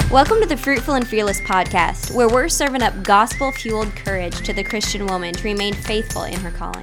Welcome to the Fruitful and Fearless podcast, where we're serving up gospel-fueled courage to the Christian woman to remain faithful in her calling.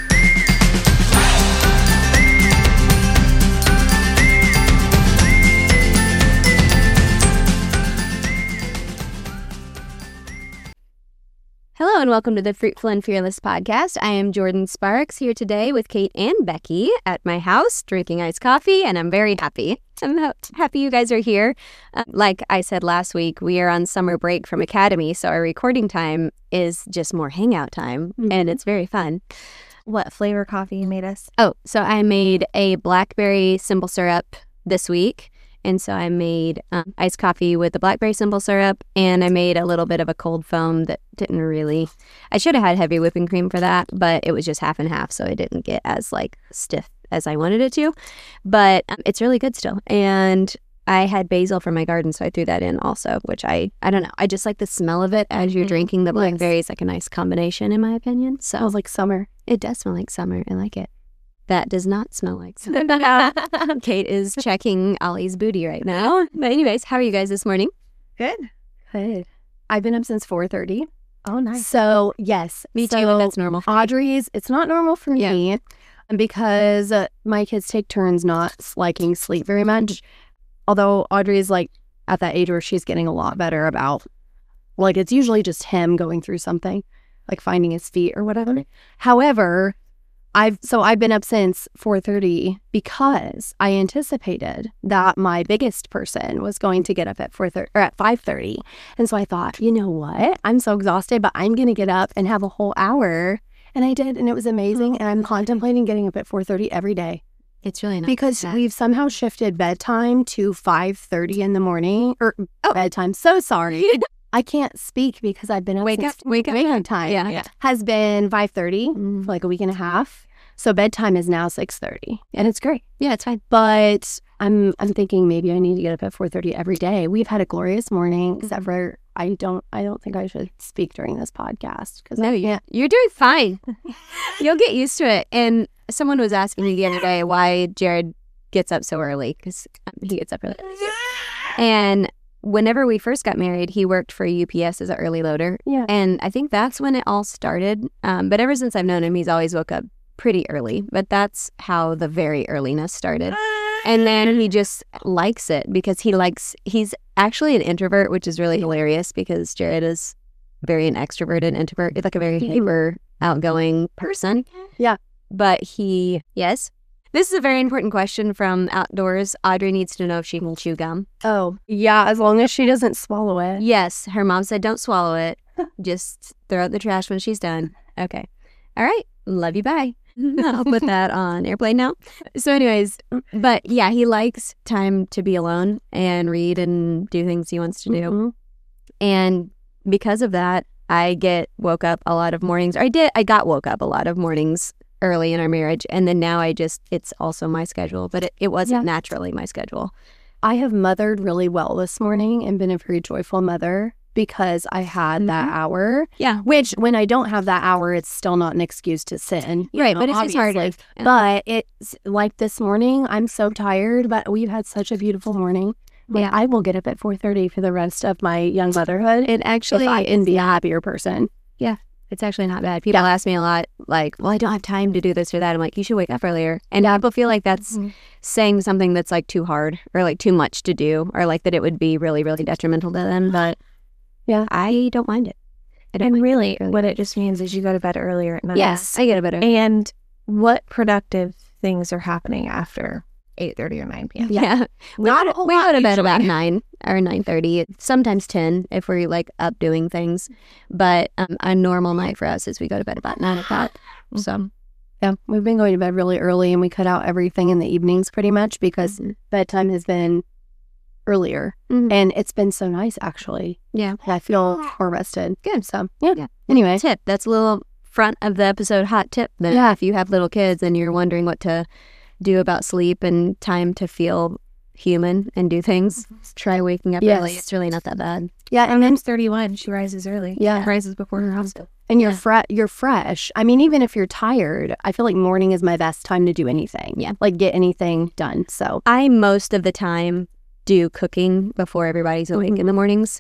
Hello and welcome to the Fruitful and Fearless podcast. I am Jordan Sparks here today with Kate and Becky at my house drinking iced coffee, and I'm very happy. I'm happy you guys are here. Like I said last week, we are on summer break from Academy, so our recording time is just more hangout time, and it's very fun. What flavor coffee you made us? Oh, so I made a blackberry simple syrup this week. And so I made iced coffee with the blackberry simple syrup, and I made a little bit of a cold foam that didn't really... I should have had heavy whipping cream for that, but it was just half and half, so it didn't get as stiff as I wanted it to. But it's really good still. And I had basil from my garden, so I threw that in also, which I don't know. I just like the smell of it as you're drinking the blackberry. It's like a nice combination, in my opinion. So Smells like summer. It does smell like summer. I like it. That does not smell like summer. Kate is checking Ollie's booty right now. But anyways, how are you guys this morning? Good. I've been up since 4:30. Oh, nice. So, yes. Me too, and that's normal. Audrey's, it's not normal for me because my kids take turns not liking sleep very much. Although Audrey's at that age where she's getting a lot better about, it's usually just him going through something, like finding his feet or whatever. However, I've been up since 4:30 because I anticipated that my biggest person was going to get up at 4:30 or at 5:30, and so I thought, you know what? I'm so exhausted, but I'm going to get up and have a whole hour, and I did, and it was amazing. And I'm contemplating getting up at 4:30 every day. It's really nice. Because we've somehow shifted bedtime to 5:30 in the morning or bedtime. So sorry. I can't speak because I've been up Wake up time. Yeah. Has been 5:30 for a week and a half. So bedtime is now 6:30, and it's great. Yeah, it's fine. But I'm thinking maybe I need to get up at 4:30 every day. We've had a glorious morning, except for I don't think I should speak during this podcast because you're doing fine. You'll get used to it. And someone was asking me the other day why Jared gets up so early, because he gets up early. And whenever we first got married, he worked for UPS as an early loader. Yeah. And I think that's when it all started. But ever since I've known him, he's always woke up pretty early. But that's how the very earliness started. And then he just likes it because he's actually an introvert, which is really hilarious because Jared is very an extroverted introvert. He's like a very hyper outgoing person. Yeah. But yes. This is a very important question from Outdoors. Audrey needs to know if she can chew gum. Oh, yeah, as long as she doesn't swallow it. Yes, her mom said don't swallow it. Just throw out the trash when she's done. Okay. All right. Love you. Bye. I'll put that on airplane now. So anyways, but yeah, he likes time to be alone and read and do things he wants to do. Mm-hmm. And because of that, I get woke up a lot of mornings. I got woke up a lot of mornings early in our marriage, and then now it's also my schedule, but it wasn't naturally my schedule. I have mothered really well this morning and been a very joyful mother because I had that hour. Yeah. Which, when I don't have that hour, it's still not an excuse to sin. Right, but it's just hard. Yeah. But it's like this morning, I'm so tired, but we've had such a beautiful morning. Yeah. I will get up at 4:30 for the rest of my young motherhood. It actually and be a happier person. Yeah. It's actually not bad. People ask me a lot, well, I don't have time to do this or that. I'm like, you should wake up earlier. And people feel like that's saying something that's too hard or too much to do or that it would be really, really detrimental to them. But yeah, I don't mind it. And really, what it just means is you go to bed earlier at night. Yes, I get it better. And what productive things are happening after 8:30 or 9 p.m.? Yeah. We go to bed about 9 or 9:30, sometimes 10 if we're up doing things. But a normal night for us is we go to bed about 9 o'clock. So, yeah, we've been going to bed really early, and we cut out everything in the evenings pretty much because bedtime has been earlier. And it's been so nice, actually. Yeah. I feel more rested. Good. So, yeah. Anyway. Tip. That's a little front of the episode hot tip. If you have little kids and you're wondering what to do about sleep and time to feel human and do things, try waking up early. It's really not that bad. Yeah, and then 31, she rises early. Yeah. Rises before her husband. And you're fresh. I mean, even if you're tired, I feel like morning is my best time to do anything. Yeah. Get anything done. So I most of the time do cooking before everybody's awake in the mornings.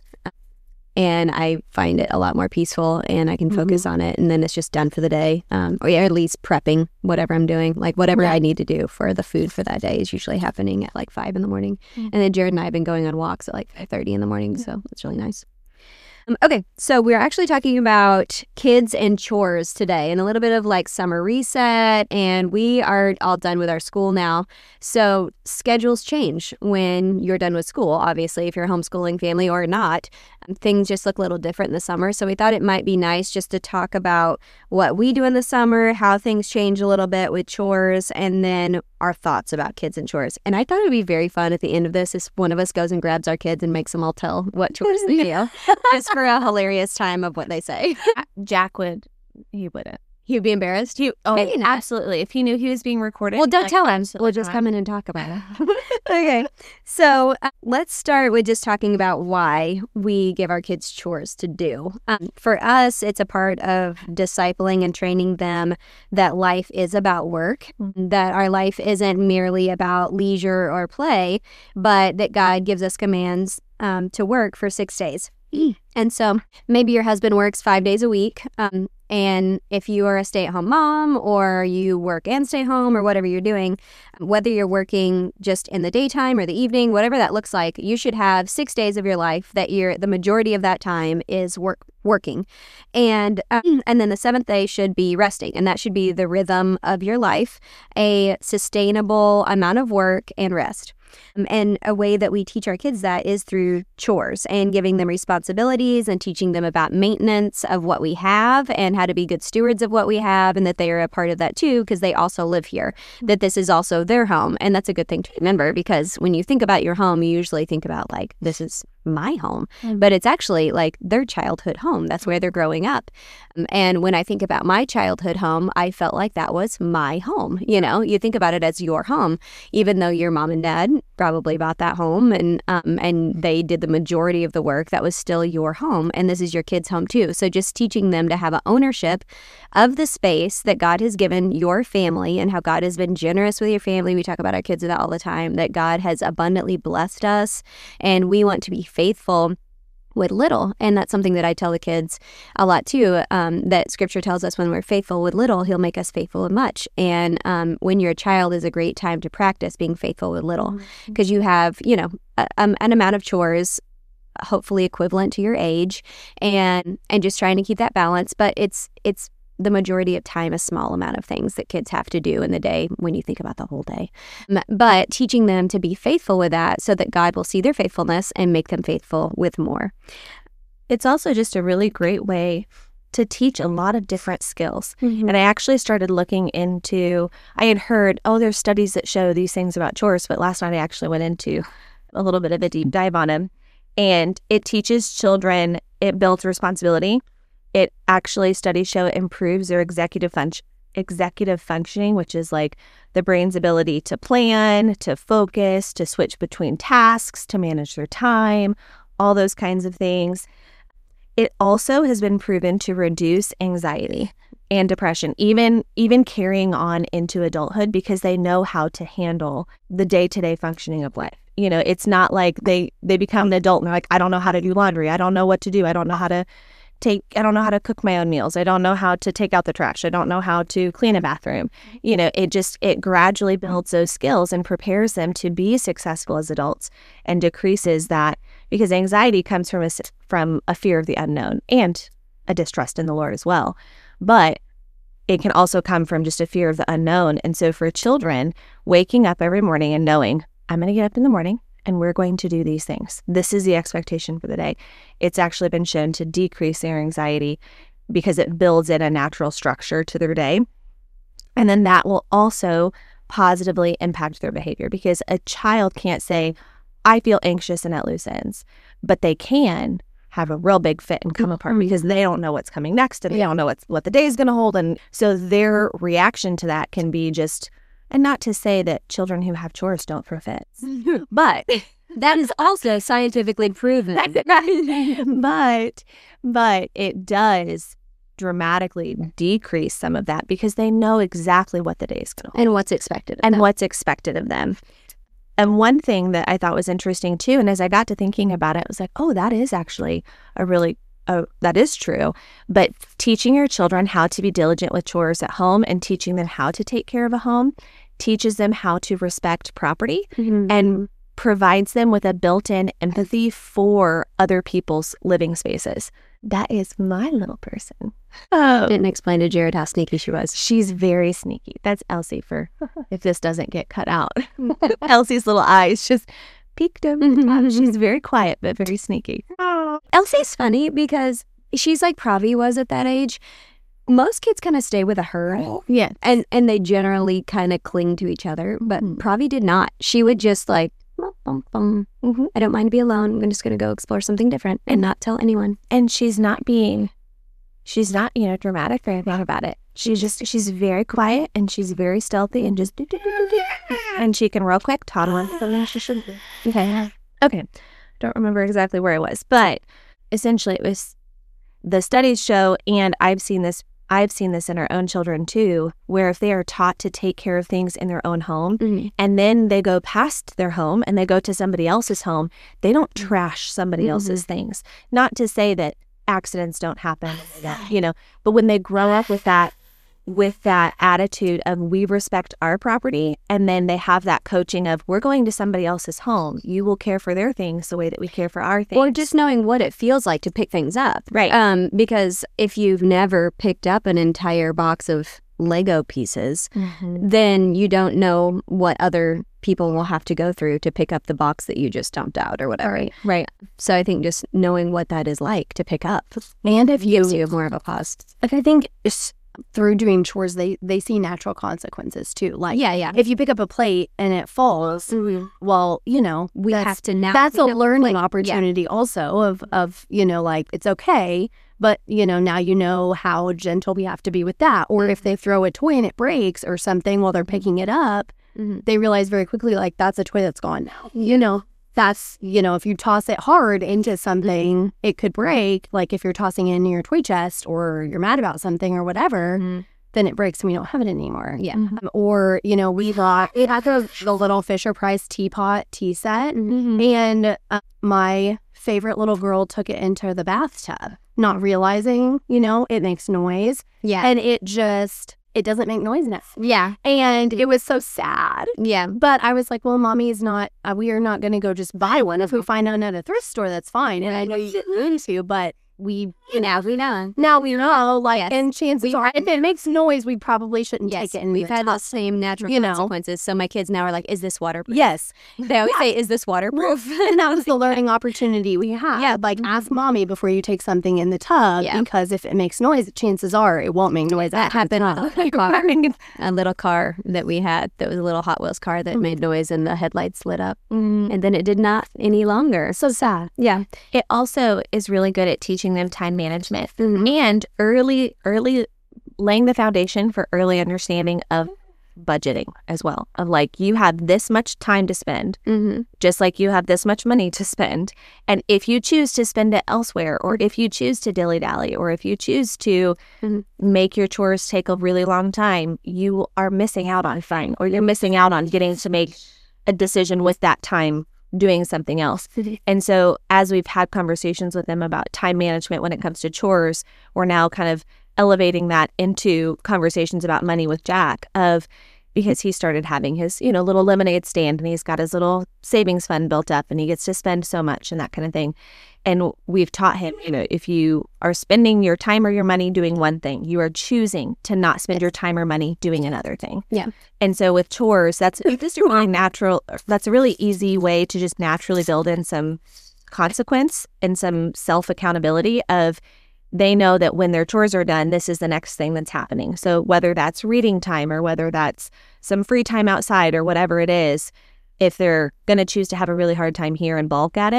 And I find it a lot more peaceful, and I can focus on it, and then it's just done for the day. Or at least prepping whatever I'm doing, like whatever I need to do for the food for that day is usually happening at like 5 in the morning. And then Jared and I have been going on walks at like 5:30 in the morning, so it's really nice. Okay, so we're actually talking about kids and chores today, and a little bit of like summer reset, and we are all done with our school now. So schedules change when you're done with school, obviously, if you're a homeschooling family or not. Things just look a little different in the summer, so we thought it might be nice just to talk about what we do in the summer, how things change a little bit with chores, and then our thoughts about kids and chores. And I thought it would be very fun at the end of this if one of us goes and grabs our kids and makes them all tell what chores they do, just for a hilarious time of what they say. Jack he wouldn't. He'd be embarrassed? Maybe not. Absolutely. If he knew he was being recorded. Well, don't tell him. We'll just come in and talk about it. Okay. So let's start with just talking about why we give our kids chores to do. For us, it's a part of discipling and training them that life is about work, that our life isn't merely about leisure or play, but that God gives us commands to work for 6 days. And so maybe your husband works 5 days a week. And if you are a stay-at-home mom, or you work and stay home, or whatever you're doing, whether you're working just in the daytime or the evening, whatever that looks like, you should have 6 days of your life that the majority of that time is working. And then the 7th day should be resting. And that should be the rhythm of your life, a sustainable amount of work and rest. And a way that we teach our kids that is through chores and giving them responsibilities and teaching them about maintenance of what we have and how to be good stewards of what we have, and that they are a part of that too, because they also live here, that this is also their home. And that's a good thing to remember, because when you think about your home, you usually think about like, this is my home, but it's actually like their childhood home. That's where they're growing up. And when I think about my childhood home, I felt like that was my home. You know, you think about it as your home, even though your mom and dad probably bought that home and they did the majority of the work, that was still your home. And this is your kids' home too. So just teaching them to have an ownership of the space that God has given your family, and how God has been generous with your family. We talk about our kids that all the time, that God has abundantly blessed us, and we want to be faithful with little. And that's something that I tell the kids a lot too, that scripture tells us when we're faithful with little, he'll make us faithful with much. And when you're a child is a great time to practice being faithful with little, because you have, an amount of chores hopefully equivalent to your age, and just trying to keep that balance. But it's the majority of time a small amount of things that kids have to do in the day when you think about the whole day. But teaching them to be faithful with that, so that God will see their faithfulness and make them faithful with more. It's also just a really great way to teach a lot of different skills. And I actually started looking into, I had heard, there's studies that show these things about chores, but last night I actually went into a little bit of a deep dive on them. And it teaches children, it builds responsibility. It actually, studies show it improves their executive functioning, which is like the brain's ability to plan, to focus, to switch between tasks, to manage their time, all those kinds of things. It also has been proven to reduce anxiety and depression, even carrying on into adulthood, because they know how to handle the day-to-day functioning of life. It's not like they become an adult and they're like, I don't know how to do laundry. I don't know what to do. I don't know how to cook my own meals. I don't know how to take out the trash. I don't know how to clean a bathroom. It gradually builds those skills and prepares them to be successful as adults, and decreases that, because anxiety comes from a fear of the unknown and a distrust in the Lord as well. But it can also come from just a fear of the unknown. And so for children, waking up every morning and knowing, I'm going to get up in the morning and we're going to do these things. This is the expectation for the day. It's actually been shown to decrease their anxiety, because it builds in a natural structure to their day. And then that will also positively impact their behavior, because a child can't say, I feel anxious and at loose ends, but they can have a real big fit and come apart, because they don't know what's coming next, and they don't know what the day is going to hold. And so their reaction to that can be just, and not to say that children who have chores don't throw fits, but that is also scientifically proven. But it does dramatically decrease some of that, because they know exactly what the day is going to hold. And what's expected of them. And one thing that I thought was interesting too, and as I got to thinking about it, I was like, oh, that is actually that is true. But teaching your children how to be diligent with chores at home and teaching them how to take care of a home teaches them how to respect property and provides them with a built-in empathy for other people's living spaces. That is my little person. Didn't explain to Jared how sneaky she was. She's very sneaky. That's Elsie for if this doesn't get cut out. Elsie's little eyes just peeked over the top. She's very quiet, but very sneaky. Elsie's funny because she's like Pravi was at that age. Most kids kind of stay with a herd. Yeah. And they generally kind of cling to each other. But Pravi did not. She would just like, I don't mind to be alone. I'm just going to go explore something different and not tell anyone. And she's not, dramatic or anything about it. She's very quiet and she's very stealthy and just and she can real quick toddle. Okay. Don't remember exactly where I was, but essentially it was the studies show, and I've seen this in our own children too, where if they are taught to take care of things in their own home and then they go past their home and they go to somebody else's home, they don't trash somebody else's things. Not to say that accidents don't happen, but when they grow up with that attitude of we respect our property, and then they have that coaching of we're going to somebody else's home, you will care for their things the way that we care for our things. Or just knowing what it feels like to pick things up. Right. Because if you've never picked up an entire box of Lego pieces, then you don't know what other people will have to go through to pick up the box that you just dumped out or whatever. Right. So I think just knowing what that is like to pick up, and if gives you more of a pause. Like I think through doing chores, they see natural consequences too. Like, if you pick up a plate and it falls, well, we have to now. That's a learning opportunity also of like, it's okay, but now you know how gentle we have to be with that. Or if they throw a toy and it breaks or something while they're picking it up, they realize very quickly, like, that's a toy that's gone now. That's, if you toss it hard into something, it could break. Like if you're tossing it in your toy chest or you're mad about something or whatever, then it breaks and we don't have it anymore. Yeah. Or, we had the little Fisher-Price teapot tea set. And my favorite little girl took it into the bathtub, not realizing, it makes noise. Yeah. And it doesn't make noise now. Yeah. And it was so sad. Yeah. But I was like, well, Mommy's not, we are not going to go just buy one. If we find one at a thrift store, that's fine. And I know you didn't mean to, but now we know, like, and chances are, if it makes noise, we probably shouldn't take it. And we've had the same natural consequences. So my kids now are like, is this waterproof? Yes. They always say, is this waterproof? And that was the learning opportunity we had. Yeah. Like, ask Mommy before you take something in the tub, because if it makes noise, chances are it won't make noise. That happened on a little car that we had that was a little Hot Wheels car that made noise and the headlights lit up. And then it did not any longer. So sad. Yeah. It also is really good at teaching them time management and early laying the foundation for early understanding of budgeting as well. Of like, you have this much time to spend, just like you have this much money to spend. And if you choose to spend it elsewhere, or if you choose to dilly-dally, or if you choose to make your chores take a really long time, you are missing out on fun, or you're missing out on getting to make a decision with that time doing something else. And so as we've had conversations with them about time management when it comes to chores, we're now kind of elevating that into conversations about money with Jack, because he started having his, little lemonade stand, and he's got his little savings fund built up, and he gets to spend so much and that kind of thing. And we've taught him, if you are spending your time or your money doing one thing, you are choosing to not spend your time or money doing another thing. Yeah. And so with chores, that's just really natural. That's a really easy way to just naturally build in some consequence and some self-accountability of, they know that when their chores are done, this is the next thing that's happening. So whether that's reading time or whether that's some free time outside or whatever it is, if they're going to choose to have a really hard time here and balk at it,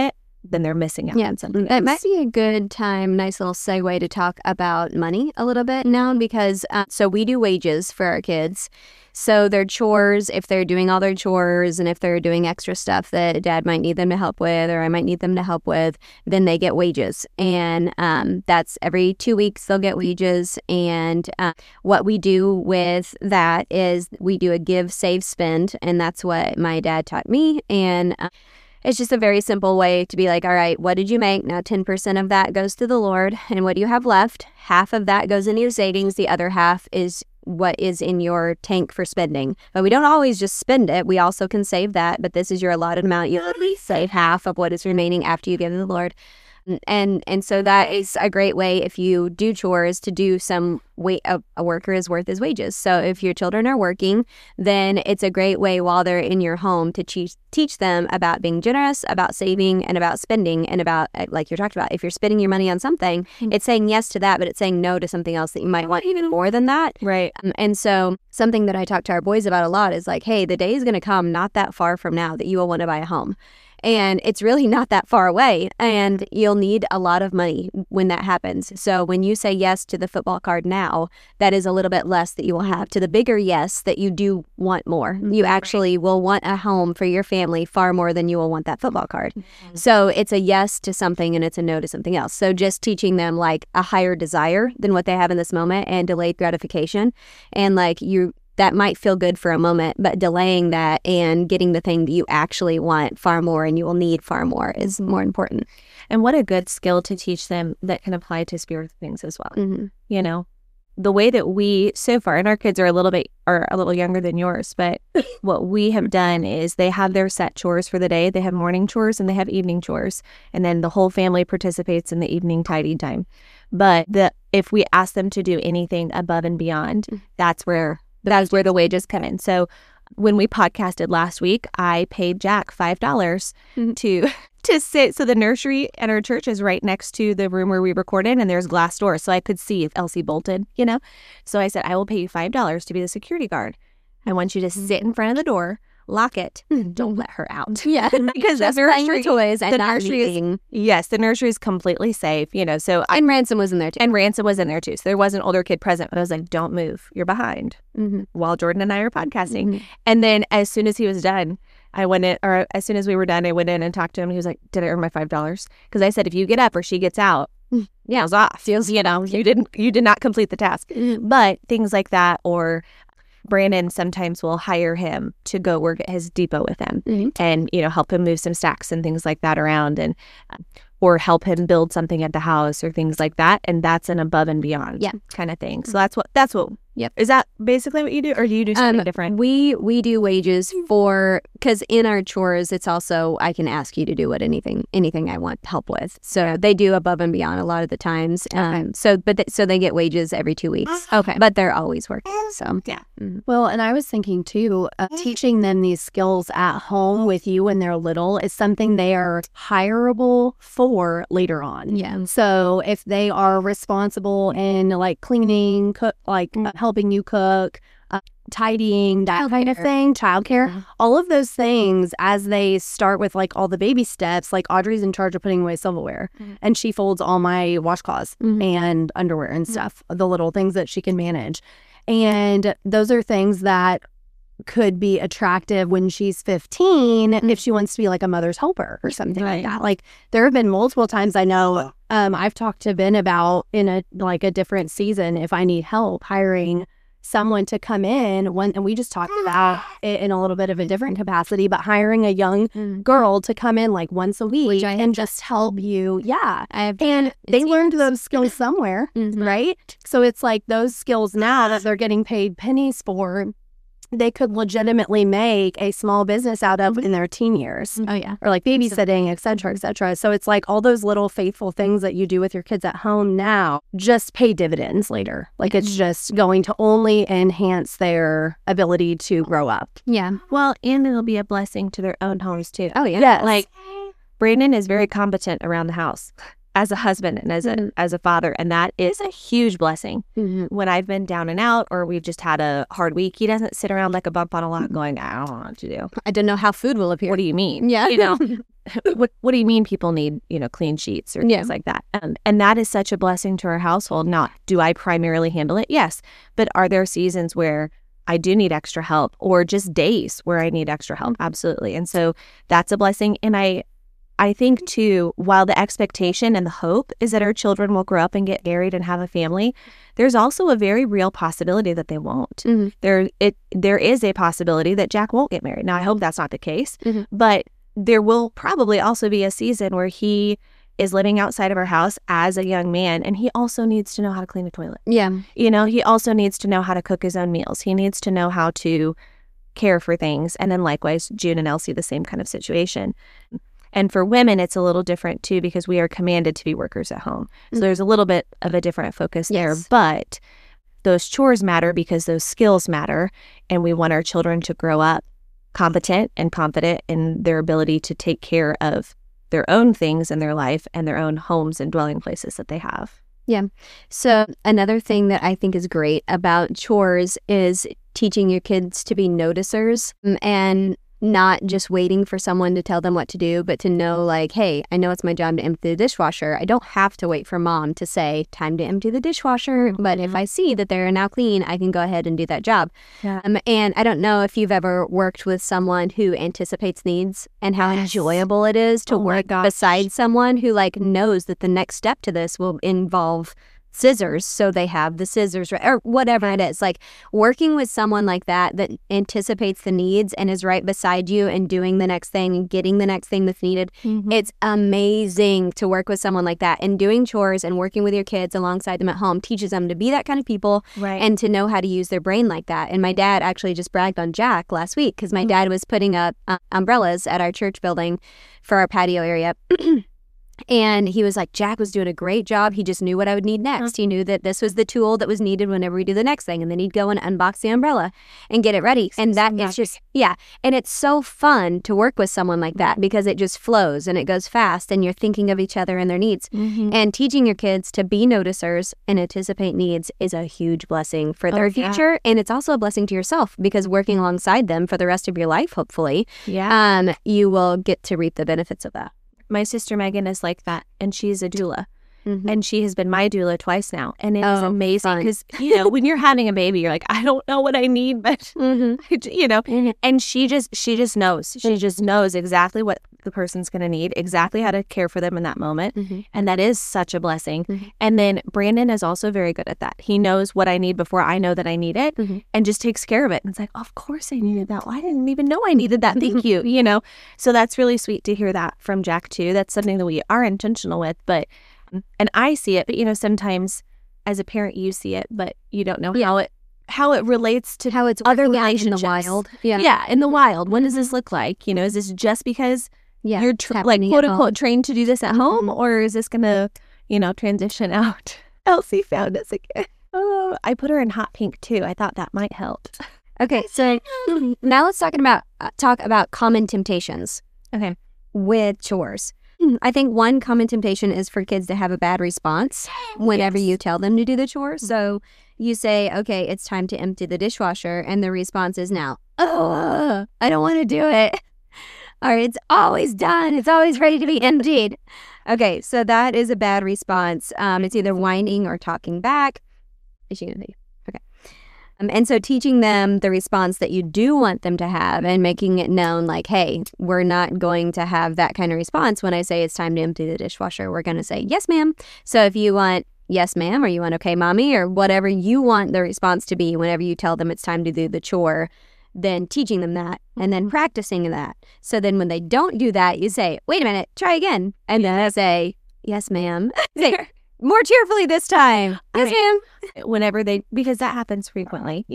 then they're missing out Yeah, on something. that might be a good time, nice little segue to talk about money a little bit now, because so we do wages for our kids. So their chores, if they're doing all their chores and if they're doing extra stuff that dad might need them to help with or I might need them to help with, then they get wages. And that's every 2 weeks they'll get wages. And what we do with that is we do a give, save, spend. And that's what my dad taught me. And it's just a very simple way to be like, all right, what did you make? Now 10% of that goes to the Lord. And what do you have left? Half of that goes into your savings. The other half is what is in your tank for spending. But we don't always just spend it. We also can save that. But this is your allotted amount. You at least save half of what is remaining after you give to the Lord. And so that is a great way, if you do chores, to do some weight. A worker is worth his wages. So if your children are working, then it's a great way while they're in your home to teach them about being generous, about saving, and about spending, and about, like you talked about, if you're spending your money on something, it's saying yes to that, but it's saying no to something else that you might want even more than that. Right. And so something that I talk to our boys about a lot is like, hey, the day is going to come not that far from now that you will want to buy a home. And it's really not that far away. And you'll need a lot of money when that happens. So when you say yes to the football card now, that is a little bit less that you will have to the bigger yes that you do want more. You actually will want a home for your family far more than you will want that football card. So it's a yes to something and it's a no to something else. So just teaching them like a higher desire than what they have in this moment and delayed gratification. And like that might feel good for a moment, but delaying that and getting the thing that you actually want far more and you will need far more is more important. And what a good skill to teach them that can apply to spiritual things as well. Mm-hmm. You know, the way that we so far, and our kids are a little younger than yours, but what we have done is they have their set chores for the day. They have morning chores and they have evening chores. And then the whole family participates in the evening tidy time. But if we ask them to do anything above and beyond, that's where the wages come in. So when we podcasted last week, I paid Jack $5 to sit. So the nursery at our church is right next to the room where we recorded, and there's glass doors. So I could see if Elsie bolted, you know. So I said, I will pay you $5 to be the security guard. I want you to sit in front of the door, lock it, and don't let her out. Yeah, because just playing with toys and not eating. Yes, the nursery is completely safe, you know. So and Ransom was in there too. And Ransom was in there too. So there was an older kid present, but I was like, don't move, you're behind. While Jordan and I are podcasting. And then as soon as he was done, I went in, or as soon as we were done, I went in and talked to him. He was like, did I earn my $5? Because I said, if you get up or she gets out, yeah, it was off. You know, you did not complete the task. But things like that, or Brandon sometimes will hire him to go work at his depot with him and, you know, help him move some stacks and things like that around, and or help him build something at the house or things like that. And that's an above and beyond kind of thing. So that's what. Yep. Is that basically what you do, or do you do something different? We do wages because in our chores, it's also, I can ask you to do anything I want help with. So they do above and beyond a lot of the times. So they get wages every 2 weeks. Okay. But they're always working. So yeah. Well, and I was thinking too, teaching them these skills at home with you when they're little is something they are hireable for later on. Yeah. So if they are responsible in like cleaning, cook, like helping you cook, tidying, that kind of thing, childcare, all of those things, as they start with like all the baby steps, like Audrey's in charge of putting away silverware and she folds all my washcloths and underwear and stuff, the little things that she can manage. And those are things that could be attractive when she's 15 if she wants to be like a mother's helper or something like that. Like there have been multiple times I know I've talked to Ben about in a different season if I need help hiring someone to come in and we just talked about it in a little bit of a different capacity, but hiring a young girl to come in like once a week and just help you. Yeah. And they learned those skills somewhere, right? So it's like those skills now that they're getting paid pennies for, they could legitimately make a small business out of in their teen years. Oh, yeah. Or like babysitting, et cetera, et cetera. So it's like all those little faithful things that you do with your kids at home now just pay dividends later. Like it's just going to only enhance their ability to grow up. Yeah. Well, and it'll be a blessing to their own homes too. Oh, yeah. Yes. Like Brandon is very competent around the house. as a husband and as a father, and that is a huge blessing. When I've been down and out or we've just had a hard week, he doesn't sit around like a bump on a log going, I don't know what to do. I don't know how food will appear. What do you mean? Yeah. What do you mean people need, clean sheets or things like that? And that is such a blessing to our household. Not, do I primarily handle it? Yes. But are there seasons where I do need extra help, or just days where I need extra help? Absolutely. And so that's a blessing. And I think too, while the expectation and the hope is that our children will grow up and get married and have a family, there's also a very real possibility that they won't. There is a possibility that Jack won't get married. Now, I hope that's not the case, but there will probably also be a season where he is living outside of our house as a young man, and he also needs to know how to clean a toilet. Yeah. He also needs to know how to cook his own meals. He needs to know how to care for things. And then likewise, June and Elsie, the same kind of situation. And for women, it's a little different too, because we are commanded to be workers at home. So there's a little bit of a different focus there. But those chores matter because those skills matter. And we want our children to grow up competent and confident in their ability to take care of their own things in their life and their own homes and dwelling places that they have. Yeah. So another thing that I think is great about chores is teaching your kids to be noticers and not just waiting for someone to tell them what to do, but to know like, hey, I know it's my job to empty the dishwasher. I don't have to wait for mom to say, time to empty the dishwasher. But if I see that they're now clean, I can go ahead and do that job. Yeah. And I don't know if you've ever worked with someone who anticipates needs and how enjoyable it is to work beside someone who like knows that the next step to this will involve scissors, so they have the scissors or whatever it is. Like working with someone like that anticipates the needs and is right beside you and doing the next thing and getting the next thing that's needed. It's amazing to work with someone like that, and doing chores and working with your kids alongside them at home teaches them to be that kind of people and to know how to use their brain like that. And my dad actually just bragged on Jack last week because my dad was putting up umbrellas at our church building for our patio area. And he was like, Jack was doing a great job. He just knew what I would need next. He knew that this was the tool that was needed whenever we do the next thing. And then he'd go and unbox the umbrella and get it ready. And that is just, And it's so fun to work with someone like that because it just flows and it goes fast and you're thinking of each other and their needs. And teaching your kids to be noticers and anticipate needs is a huge blessing for their future. And it's also a blessing to yourself because working alongside them for the rest of your life, hopefully, you will get to reap the benefits of that. My sister Megan is like that, and she's a doula. And she has been my doula twice now. And it is amazing because, when you're having a baby, you're like, I don't know what I need, but, and she just knows. She just knows exactly what the person's going to need, exactly how to care for them in that moment. And that is such a blessing. And then Brandon is also very good at that. He knows what I need before I know that I need it and just takes care of it. And it's like, of course I needed that. Well, I didn't even know I needed that. Thank you, So that's really sweet to hear that from Jack too. That's something that we are intentional with, and I see it, but sometimes as a parent you see it, but you don't know how it relates to how it's other in relationships the wild. In the wild. When does this look like? Is this just because you're quote unquote trained to do this at home, or is this gonna transition out? Elsie found us again. Oh, I put her in hot pink too. I thought that might help. Okay, so now let's talk about common temptations. Okay, with chores. I think one common temptation is for kids to have a bad response whenever you tell them to do the chore. So you say, okay, it's time to empty the dishwasher. And the response is now, I don't want to do it. Or it's always done. It's always ready to be emptied. Okay, so that is a bad response. It's either whining or talking back. Is she going to say? Okay. And so teaching them the response that you do want them to have and making it known like, hey, we're not going to have that kind of response when I say it's time to empty the dishwasher. We're going to say, yes, ma'am. So if you want, yes, ma'am, or you want, okay, mommy, or whatever you want the response to be whenever you tell them it's time to do the chore, then teaching them that and then practicing that. So then when they don't do that, you say, wait a minute, try again. And then I say, yes, ma'am. Say, more cheerfully this time. Yes, ma'am. Whenever because that happens frequently,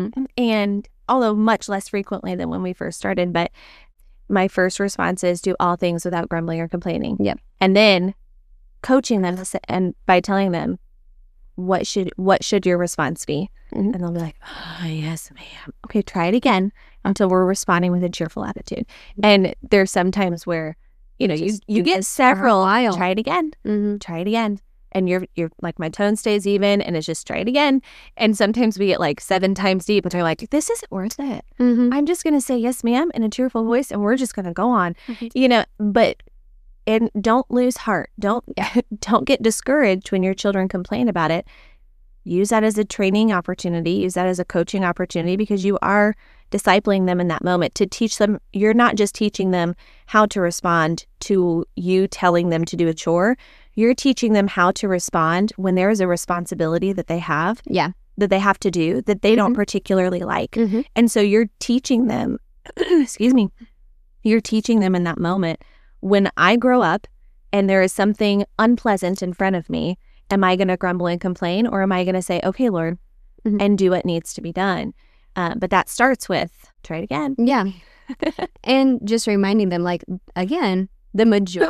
and although much less frequently than when we first started, but my first response is do all things without grumbling or complaining. Yep. And then coaching them and by telling them what should your response be? And they'll be like, oh, yes, ma'am. Okay, try it again until we're responding with a cheerful attitude. And there's some times where you know, Just you do get this for a several, while. try it again, Mm-hmm. try it again. And you're like, my tone stays even, and it's just try it again. And sometimes we get like 7 times deep, and they're like, this isn't worth it. Mm-hmm. I'm just going to say yes, ma'am, in a cheerful voice, and we're just going to go on, Mhm. you know, and don't lose heart. Don't get discouraged when your children complain about it. Use that as a training opportunity. Use that as a coaching opportunity, because you are discipling them in that moment to teach them. You're not just teaching them how to respond to you telling them to do a chore. You're teaching them how to respond when there is a responsibility that they have, Yeah. that they have to do, that they don't Mhm. particularly like. Mm-hmm. And so you're teaching them, excuse me, you're teaching them in that moment. When I grow up and there is something unpleasant in front of me, am I going to grumble and complain, or am I going to say, okay, Lord, Mhm. and do what needs to be done? But that starts with try it again. Yeah. And just reminding them, like, again, the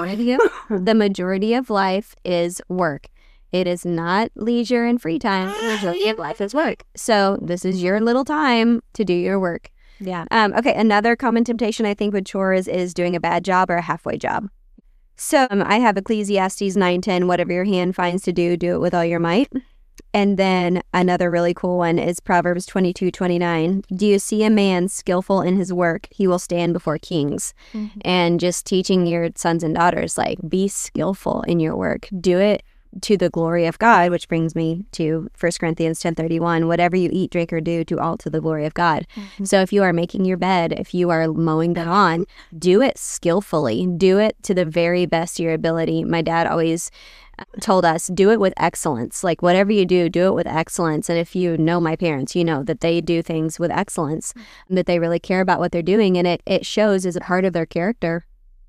majority of life is work. It is not leisure and free time. The majority of life is work. So this is your little time to do your work. Yeah. Okay, another common temptation I think with chores is doing a bad job or a halfway job. So I have Ecclesiastes 9:10, whatever your hand finds to do, do it with all your might. And then another really cool one is Proverbs 22:29. Do you see a man skillful in his work? He will stand before kings. Mhm. And just teaching your sons and daughters, like, be skillful in your work. Do it to the glory of God, which brings me to 1 Corinthians 10:31. Whatever you eat, drink, or do all to the glory of God. Mhm. So if you are making your bed, if you are mowing the lawn, do it skillfully. Do it to the very best of your ability. My dad always told us, do it with excellence. Like, whatever you do it with excellence. And if you know my parents, you know that they do things with excellence, that they really care about what they're doing, and it shows as a part of their character.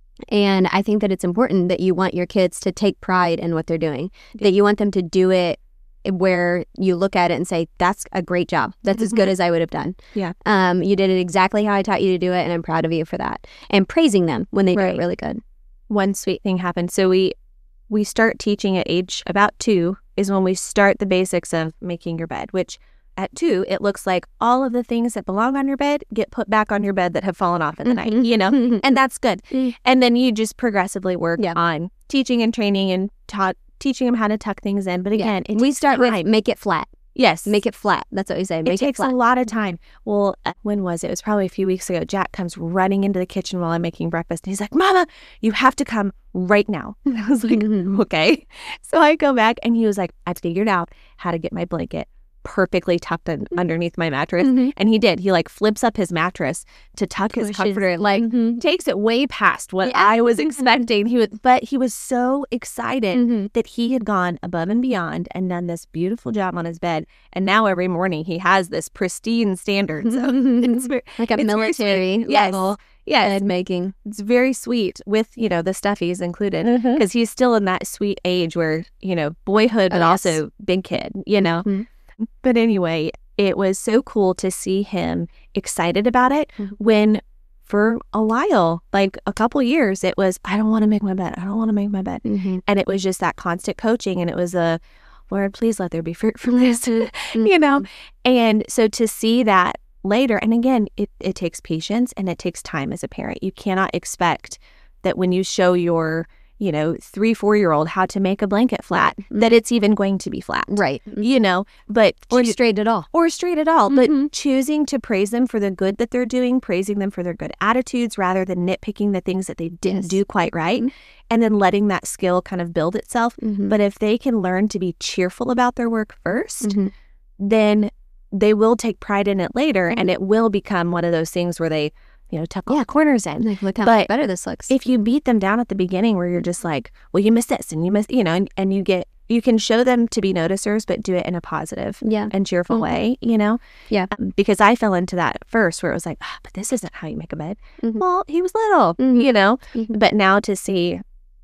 And I think that it's important that you want your kids to take pride in what they're doing, that you want them to do it where you look at it and say, that's a great job. That's as good as I would have done. Yeah. You did it exactly how I taught you to do it, and I'm proud of you for that. And praising them when they do Right. it really good. One sweet thing happened. So we start teaching at age about 2 is when we start the basics of making your bed, which at 2, it looks like all of the things that belong on your bed get put back on your bed that have fallen off in the night, you know, and that's good. Mm. And then you just progressively work Yeah. on teaching and training and teaching them how to tuck things in. But again, it we takes start time. with make it flat. Yes. Make it flat. That's what we say. Make It takes a flat. lot of time. Well, when was it? It was probably a few weeks ago. Jack comes running into the kitchen while I'm making breakfast. And he's like, Mama, you have to come right now. And I was like, okay. So I go back, and he was like, I figured out how to get my blanket perfectly tucked underneath my mattress. Mhm. And he did. He like flips up his mattress to tuck his Pushes. comforter. Like, Mhm. takes it way past what Yeah. I was expecting. But he was so excited Mhm. that he had gone above and beyond and done this beautiful job on his bed. And now every morning he has this pristine standard. So it's very, Like a it's very military sweet. Yes. level yes, bed making. it's very sweet with, you know, the stuffies included, Mhm. because he's still in that sweet age where, you know, boyhood, but Oh, yes. also big kid, you know. Mhm. But anyway, it was so cool to see him excited about it Mhm. when for a while, like a couple years, it was, I don't want to make my bed. I don't want to make my bed. Mhm. And it was just that constant coaching. And it was a, Lord, please let there be fruit from this, you know? And so to see that later, and again, it takes patience and it takes time as a parent. You cannot expect that when you show your, you know, 3-4-year-old how to make a blanket flat, that it's even going to be flat, Right. you know? But Or straight at all. or straight at all, but Mhm. choosing to praise them for the good that they're doing, praising them for their good attitudes rather than nitpicking the things that they didn't Yes. do quite right, Mhm. and then letting that skill kind of build itself. Mhm. But if they can learn to be cheerful about their work first, Mhm. then they will take pride in it later, Mhm. and it will become one of those things where they, you know, tuck all the corners in. Like, look how But much better this looks. If you beat them down at the beginning where you're just like, well, you missed this and you missed, you know, and you can show them to be noticers, but do it in a positive Yeah. and cheerful Mhm. way, you know? Yeah. Because I fell into that at first where it was like, but this isn't how you make a bed. Mhm. Well, he was little, Mhm. you know? Mhm. But now to see,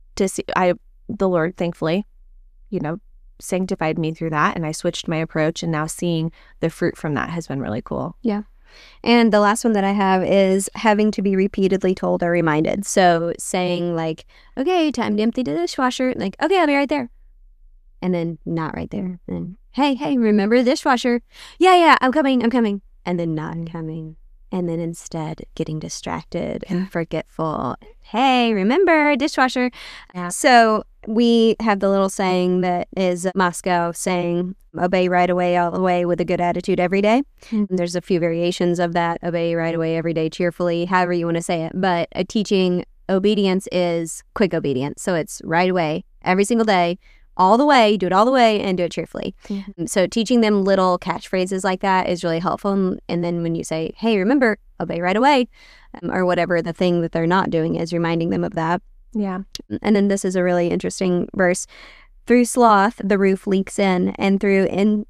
the Lord, thankfully, you know, sanctified me through that, and I switched my approach, and now seeing the fruit from that has been really cool. And the last one that I have is having to be repeatedly told or reminded. So saying like, okay, time to empty the dishwasher. Like, okay, I'll be right there. And then not right there. And hey, remember the dishwasher? Yeah, I'm coming. And then not coming. and then instead getting distracted and forgetful. Hey, remember, dishwasher. So we have the little saying that is Moscow saying, obey right away, all the way, with a good attitude every day. Mm-hmm. There's a few variations of that, obey right away, every day, cheerfully, however you want to say it. But teaching obedience is quick obedience. So it's right away, every single day, all the way, do it all the way, and do it cheerfully. Mm-hmm. So teaching them little catchphrases like that is really helpful. And then when you say, hey, remember, obey right away, or whatever the thing that they're not doing is, reminding them of that. Yeah. And then this is a really interesting verse. Through sloth, the roof leaks in, and through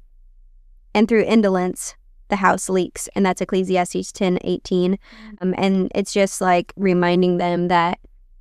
indolence, the house leaks. And that's Ecclesiastes 10:18. And it's just like reminding them that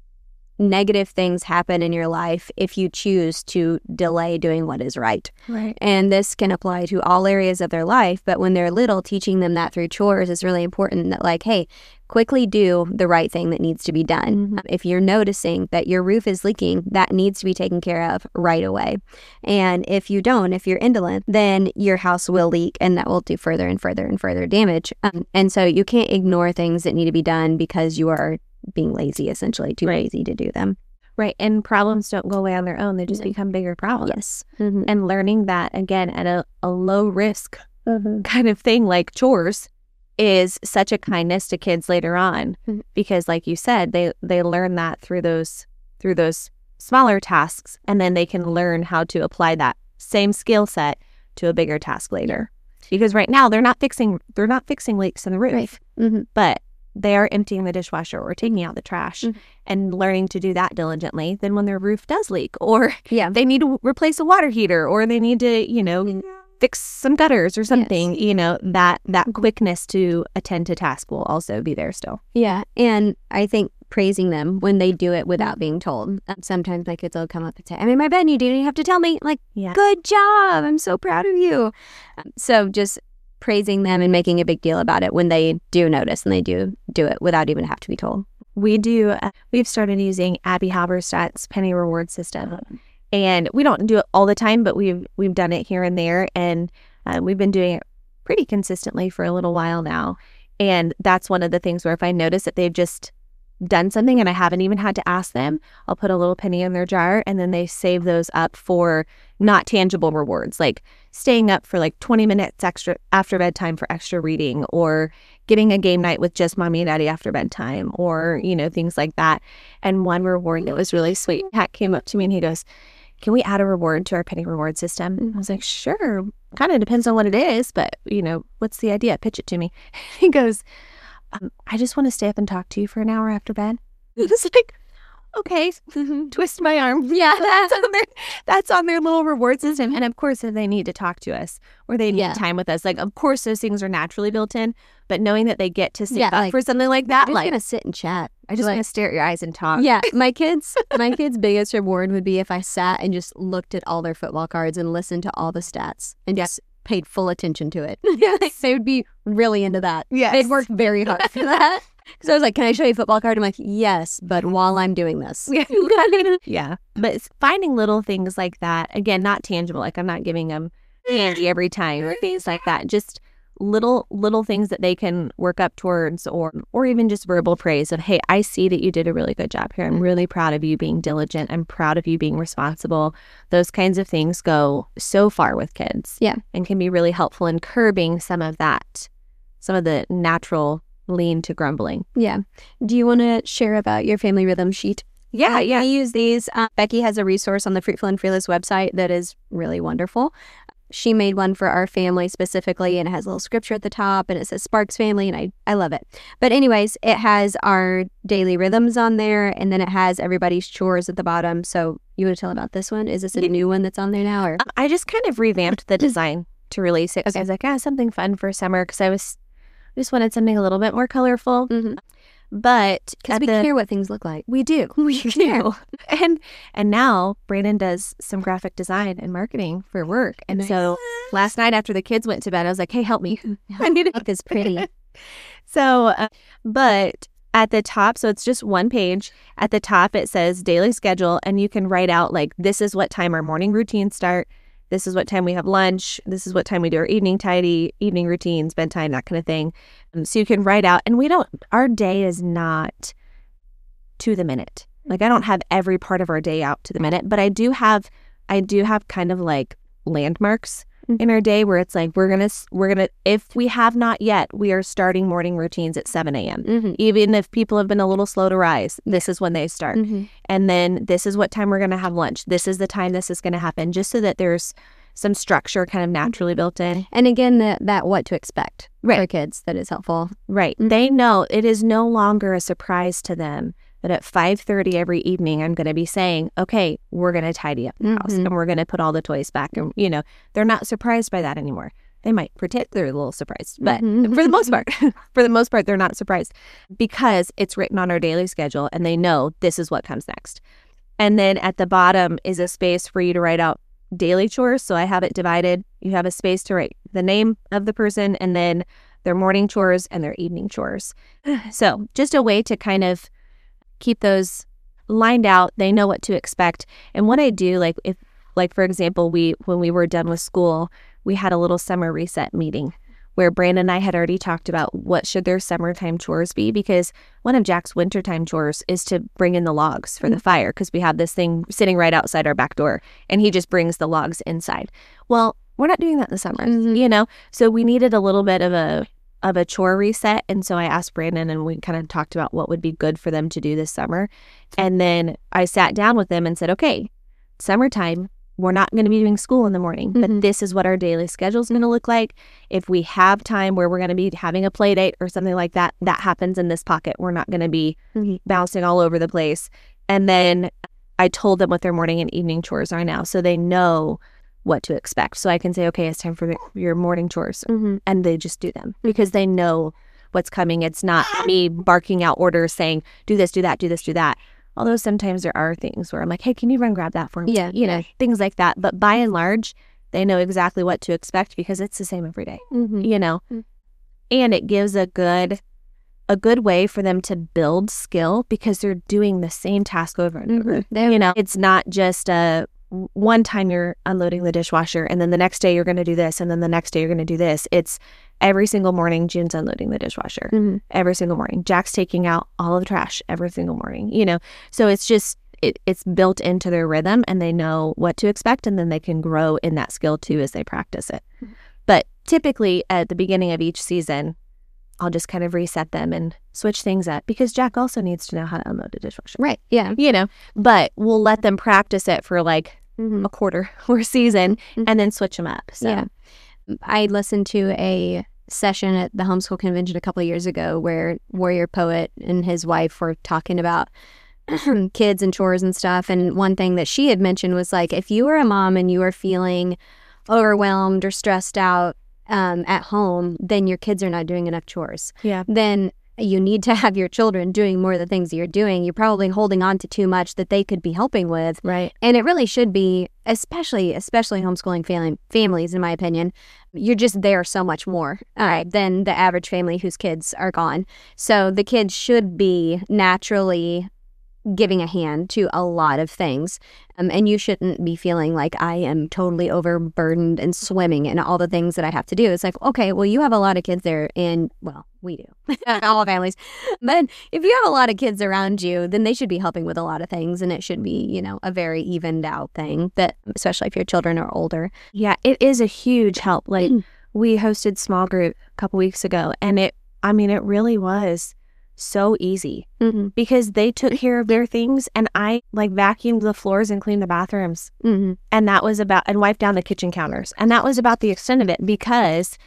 negative things happen in your life if you choose to delay doing what is right. Right. And this can apply to all areas of their life. But when they're little, teaching them that through chores is really important. That like, hey, quickly do the right thing that needs to be done. Mm-hmm. If you're noticing that your roof is leaking, that needs to be taken care of right away. And if you don't, if you're indolent, then your house will leak, and that will do further and further and further damage. And so you can't ignore things that need to be done because you are being lazy, essentially, too lazy to do them. Right. And problems don't go away on their own. They just become bigger problems. Yes. Mm-hmm. And learning that, again, at a low risk kind of thing like chores is such a kindness to kids later on. Mm-hmm. Because like you said, they learn that through those smaller tasks, and then they can learn how to apply that same skill set to a bigger task later. Because right now they're not fixing leaks in the roof. Right. Mm-hmm. But they are emptying the dishwasher or taking out the trash and learning to do that diligently. Then when their roof does leak, or they need to replace a water heater, or they need to, fix some gutters or something, that quickness to attend to task will also be there still. Yeah. And I think praising them when they do it without being told. Sometimes my kids will come up and say, I'm in my bed and you didn't have to tell me. Like, good job. I'm so proud of you. So just praising them and making a big deal about it when they do notice and they do it without even have to be told. We've started using Abby Halberstadt's penny reward system, and we don't do it all the time, but we've done it here and there, and we've been doing it pretty consistently for a little while now. And that's one of the things where if I notice that they've just done something and I haven't even had to ask them, I'll put a little penny in their jar, and then they save those up for not tangible rewards, like staying up for like 20 minutes extra after bedtime for extra reading, or getting a game night with just mommy and daddy after bedtime, or, things like that. And one reward that was really sweet, Pat came up to me and he goes, can we add a reward to our penny reward system? And I was like, sure. Kind of depends on what it is, but, what's the idea? Pitch it to me. He goes, I just want to stay up and talk to you for an hour after bed. It's like, okay, twist my arm. Yeah, that's on their little reward system. And of course, if they need to talk to us or they need time with us, like, of course, those things are naturally built in. But knowing that they get to sit up for something like that, I'm just gonna sit and chat. I just want to stare at your eyes and talk. Yeah, my kids' biggest reward would be if I sat and just looked at all their football cards and listened to all the stats and just paid full attention to it. They would be really into that. Yes. They'd work very hard for that. Because I was like, can I show you a football card? I'm like, yes, but while I'm doing this. Yeah. But it's finding little things like that, again, not tangible. Like, I'm not giving them candy every time or things like that. Just little things that they can work up towards, or even just verbal praise of, hey, I see that you did a really good job here. I'm really proud of you being diligent. I'm proud of you being responsible. Those kinds of things go so far with kids. Yeah. And can be really helpful in curbing some of the natural lean to grumbling. Yeah. Do you want to share about your family rhythm sheet? Yeah. I use these. Becky has a resource on the Fruitful and Fearless website that is really wonderful. She made one for our family specifically, and it has a little scripture at the top, and it says Sparks Family, and I love it. But anyways, it has our daily rhythms on there, and then it has everybody's chores at the bottom. So you want to tell about this one? Is this a new one that's on there now? Or I just kind of revamped the design to release it. Okay. I was like, something fun for summer, because I just wanted something a little bit more colorful. Mm-hmm. But because we care what things look like. We do. We do. And now Brandon does some graphic design and marketing for work. And so last night after the kids went to bed, I was like, hey, help me. I need to make this pretty. So, but at the top, so it's just one page. At the top, it says daily schedule. And you can write out, like, this is what time our morning routines start. This is what time we have lunch. This is what time we do our evening tidy, evening routines, bedtime, that kind of thing. So you can write out, and our day is not to the minute. Like, I don't have every part of our day out to the minute, but I do have kind of like landmarks in our day where it's like, we're gonna, if we have not yet, we are starting morning routines at 7 a.m. Even if people have been a little slow to rise, this is when they start. And then this is what time we're going to have lunch. This is the time this is going to happen, just so that there's some structure kind of naturally built in. And again, that what to expect for kids, that is helpful. Right. They know it is no longer a surprise to them that at 5:30 every evening, I'm going to be saying, okay, we're going to tidy up the house and we're going to put all the toys back. And, they're not surprised by that anymore. They might pretend they're a little surprised, but for the most part, they're not surprised because it's written on our daily schedule and they know this is what comes next. And then at the bottom is a space for you to write out daily chores. So I have it divided. You have a space to write the name of the person and then their morning chores and their evening chores. So just a way to kind of keep those lined out. They know what to expect. And what I do, for example, when we were done with school, we had a little summer reset meeting where Brandon and I had already talked about what should their summertime chores be, because one of Jack's wintertime chores is to bring in the logs for the fire, because we have this thing sitting right outside our back door and he just brings the logs inside. Well, we're not doing that in the summer, so we needed a little bit of a chore reset. And so I asked Brandon and we kind of talked about what would be good for them to do this summer. And then I sat down with them and said, okay, summertime, we're not going to be doing school in the morning, but this is what our daily schedule is going to look like. If we have time where we're going to be having a play date or something like that, that happens in this pocket. We're not going to be bouncing all over the place. And then I told them what their morning and evening chores are now, so they know what to expect. So I can say, okay, it's time for your morning chores. And they just do them because they know what's coming. It's not me barking out orders saying, do this, do that, do this, do that. Although sometimes there are things where I'm like, hey, can you run grab that for me? Yeah. Things like that. But by and large, they know exactly what to expect because it's the same every day, And it gives a good way for them to build skill because they're doing the same task over and over. It's not just one time you're unloading the dishwasher and then the next day you're going to do this and then the next day you're going to do this. It's every single morning June's unloading the dishwasher. Every single morning Jack's taking out all of the trash every single morning, So it's just it's built into their rhythm and they know what to expect, and then they can grow in that skill too as they practice it. But typically at the beginning of each season, I'll just kind of reset them and switch things up because Jack also needs to know how to unload a dishwasher. Right. Yeah. But we'll let them practice it for like a quarter or a season and then switch them up. So. Yeah. I listened to a session at the homeschool convention a couple of years ago where Warrior Poet and his wife were talking about kids and chores and stuff. And one thing that she had mentioned was like, if you were a mom and you were feeling overwhelmed or stressed out at home, then your kids are not doing enough chores. Yeah. Then you need to have your children doing more of the things you're doing. You're probably holding on to too much that they could be helping with. Right. And it really should be, especially homeschooling families, in my opinion, you're just there so much more than the average family whose kids are gone. So the kids should be naturally giving a hand to a lot of things. And you shouldn't be feeling like I am totally overburdened and swimming in all the things that I have to do. It's like, okay, well, you have a lot of kids there, and well, we do, all families. But if you have a lot of kids around you, then they should be helping with a lot of things, and it should be, a very evened out thing, that especially if your children are older. Yeah, it is a huge help. Like we hosted small group a couple weeks ago, and it really was so easy because they took care of their things, and I vacuumed the floors and cleaned the bathrooms, and that was and wiped down the kitchen counters, and that was about the extent of it because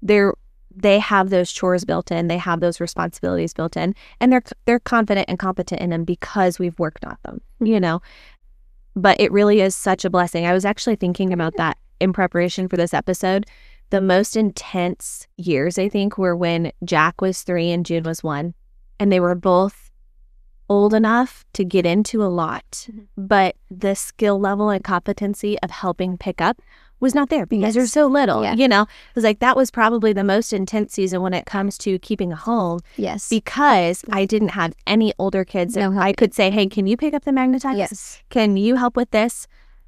they have those chores built in, they have those responsibilities built in, and they're confident and competent in them because we've worked on them, But it really is such a blessing. I was actually thinking about that in preparation for this episode. The most intense years, I think, were when Jack was 3 and June was 1. And they were both old enough to get into a lot, but the skill level and competency of helping pick up was not there because they're so little. It was like that was probably the most intense season when it comes to keeping a home. Yes. Because I didn't have any older kids that I could say, hey, can you pick up the magnetize? Yes. Can you help with this? And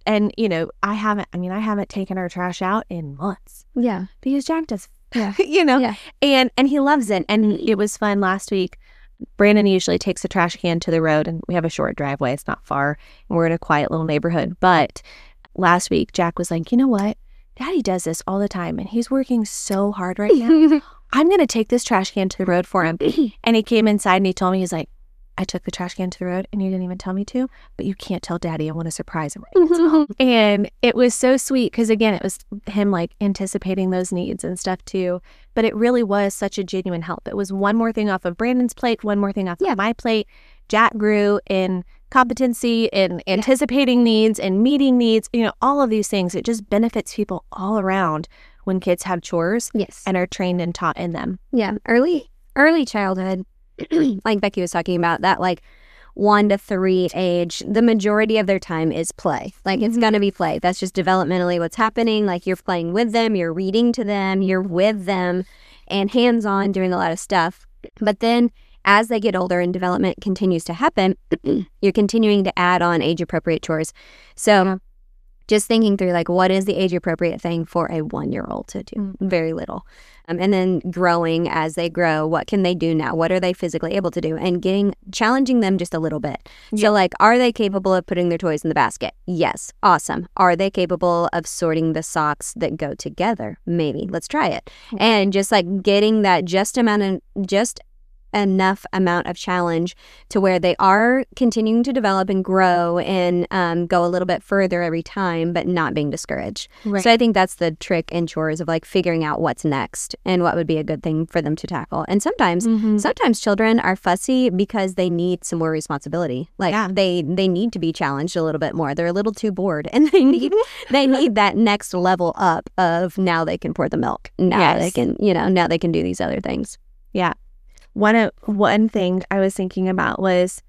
And, I haven't taken our trash out in months Yeah. because Jack does, Yeah. Yeah. And he loves it. And it was fun last week. Brandon usually takes the trash can to the road, and we have a short driveway. It's not far. And we're in a quiet little neighborhood. But last week, Jack was like, you know what? Daddy does this all the time, and he's working so hard right now. I'm going to take this trash can to the road for him. And he came inside and he told me, he's like, I took the trash can to the road and you didn't even tell me to, but you can't tell Daddy. I want to surprise him. And it was so sweet because, again, it was him like anticipating those needs and stuff too. But it really was such a genuine help. It was one more thing off of Brandon's plate, one more thing off of my plate. Jack grew in competency in anticipating needs and meeting needs, all of these things. It just benefits people all around when kids have chores and are trained and taught in them. Yeah. Early childhood, like Becky was talking about, that like 1 to 3 age, the majority of their time is play. Like it's going to be play. That's just developmentally what's happening. Like you're playing with them, you're reading to them, you're with them and hands-on doing a lot of stuff. But then as they get older and development continues to happen, you're continuing to add on age-appropriate chores. So just thinking through, like, what is the age-appropriate thing for a 1-year-old to do? Very little. And then growing as they grow, what can they do now? What are they physically able to do? And challenging them just a little bit. So, like, are they capable of putting their toys in the basket? Yes. Awesome. Are they capable of sorting the socks that go together? Maybe. Let's try it. And just, like, getting that just enough amount of challenge to where they are continuing to develop and grow and go a little bit further every time, but not being discouraged. Right. So I think that's the trick in chores of like figuring out what's next and what would be a good thing for them to tackle. And sometimes children are fussy because they need some more responsibility. Like they need to be challenged a little bit more. They're a little too bored and they need that next level up of now they can pour the milk. Now they can, now they can do these other things. Yeah. One thing I was thinking about was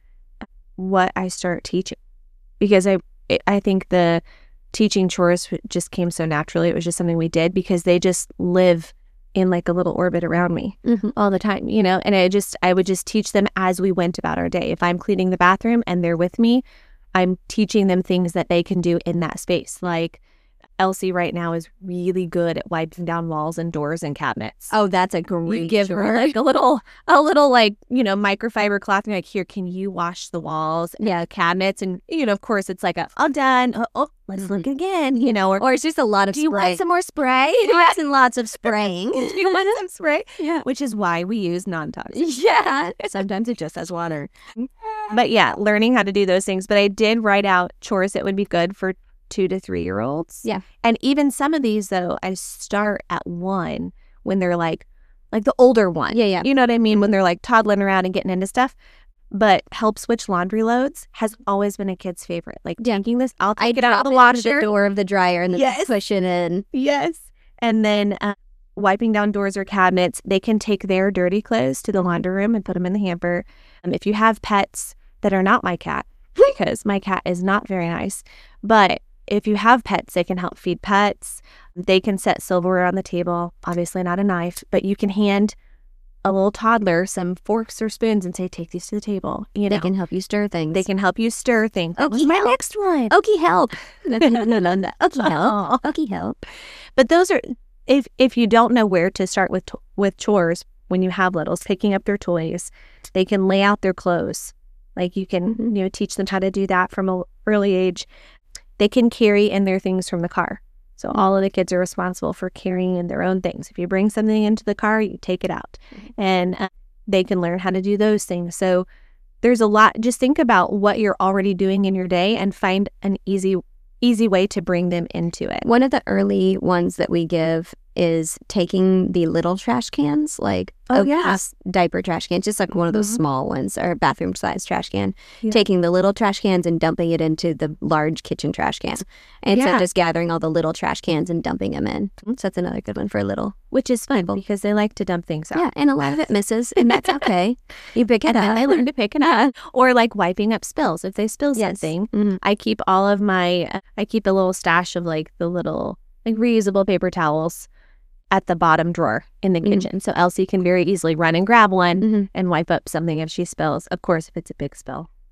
what I start teaching, because I think the teaching chores just came so naturally. It was just something we did because they just live in like a little orbit around me all the time, and I would just teach them as we went about our day. If I'm cleaning the bathroom and they're with me, I'm teaching them things that they can do in that space. Like Elsie right now is really good at wiping down walls and doors and cabinets. Oh, that's a great You give her like a little like, microfiber cloth and like, here, can you wash the walls and cabinets? And, of course it's like all done. Oh, let's look again, or it's just a lot of spray. Do you want some more spray? Lots and lots of spraying. Do you want some spray? Yeah. Which is why we use non-toxic. Yeah. Sometimes it just has water. But yeah, learning how to do those things. But I did write out chores that would be good for 2 to 3 year olds. Yeah. And even some of these though, I start at 1 when they're like the older one. Yeah. You know what I mean? When they're like toddling around and getting into stuff. But help switch laundry loads has always been a kid's favorite. Like taking this, I'll take it out of the washer, the door of the dryer, and then push it in. Yes. And then wiping down doors or cabinets, they can take their dirty clothes to the laundry room and put them in the hamper. If you have pets that are not my cat, because my cat is not very nice, but if you have pets, they can help feed pets. They can set silverware on the table. Obviously not a knife, but you can hand a little toddler some forks or spoons and say, take these to the table. They can help you stir things. They can help you stir things. Okay, my next one. Okay, help. No. Okay, help. Okay, help. But those are, if you don't know where to start with chores when you have littles, picking up their toys, they can lay out their clothes. Like you can, teach them how to do that from an early age. They can carry in their things from the car. So all of the kids are responsible for carrying in their own things. If you bring something into the car, you take it out. And they can learn how to do those things. So there's a lot. Just think about what you're already doing in your day and find an easy way to bring them into it. One of the early ones that we give is taking the little trash cans, like diaper trash cans, just like one of those small ones or bathroom size trash can, taking the little trash cans and dumping it into the large kitchen trash can. And so just gathering all the little trash cans and dumping them in. So that's another good one for a little. Which is fun because they like to dump things out. Yeah, and a lot of it misses, and that's okay. You pick it up. I learn to pick it up. Or like wiping up spills. If they spill something, I keep I keep a little stash of like the little like reusable paper towels at the bottom drawer in the kitchen. So Elsie can very easily run and grab one and wipe up something if she spills. Of course, if it's a big spill,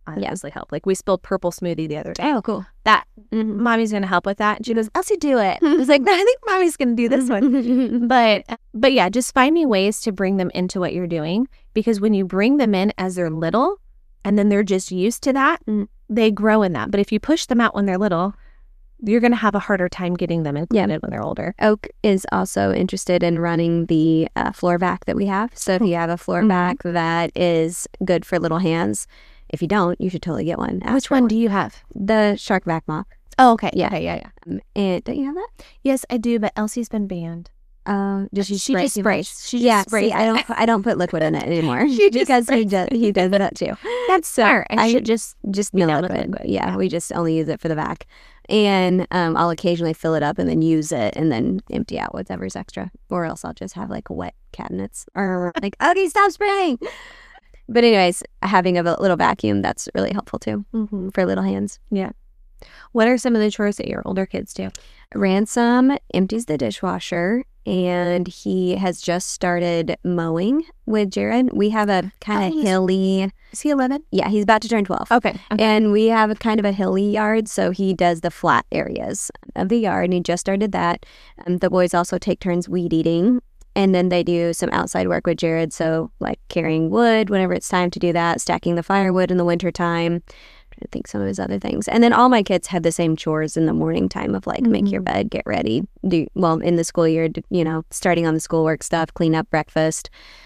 honestly help. Like we spilled purple smoothie the other day. Oh, cool. That mommy's going to help with that. And she goes, Elsie, do it. I was like, no, I think mommy's going to do this one. But yeah, just finding ways to bring them into what you're doing, because when you bring them in as they're little and then they're just used to that, they grow in that. But if you push them out when they're little, you're going to have a harder time getting them included when they're older. Oak is also interested in running the floor vac that we have. So if you have a floor vac that is good for little hands, if you don't, you should totally get one. Which one do you have? The Shark Vac Mop. Oh, okay. Yeah. Okay, yeah. And don't you have that? Yes, I do, but Elsie's been banned. She just sprays. See, I don't put liquid in it anymore. Because he does that too. That's smart. I should just no liquid. Yeah, we just only use it for the vac. And I'll occasionally fill it up and then use it and then empty out whatever's extra. Or else I'll just have like wet cabinets or like, okay, stop spraying. But anyways, having a little vacuum, that's really helpful too for little hands. Yeah. What are some of the chores that your older kids do? Ransom empties the dishwasher, and he has just started mowing with Jared. We have a kind of hilly... Is he 11? Yeah, he's about to turn 12. Okay. And we have a kind of a hilly yard, so he does the flat areas of the yard, and he just started that. The boys also take turns weed eating, and then they do some outside work with Jared, so like carrying wood whenever it's time to do that, stacking the firewood in the wintertime. I think some of his other things. And then all my kids have the same chores in the morning time of like make your bed, get ready, in the school year, starting on the schoolwork stuff, clean up breakfast.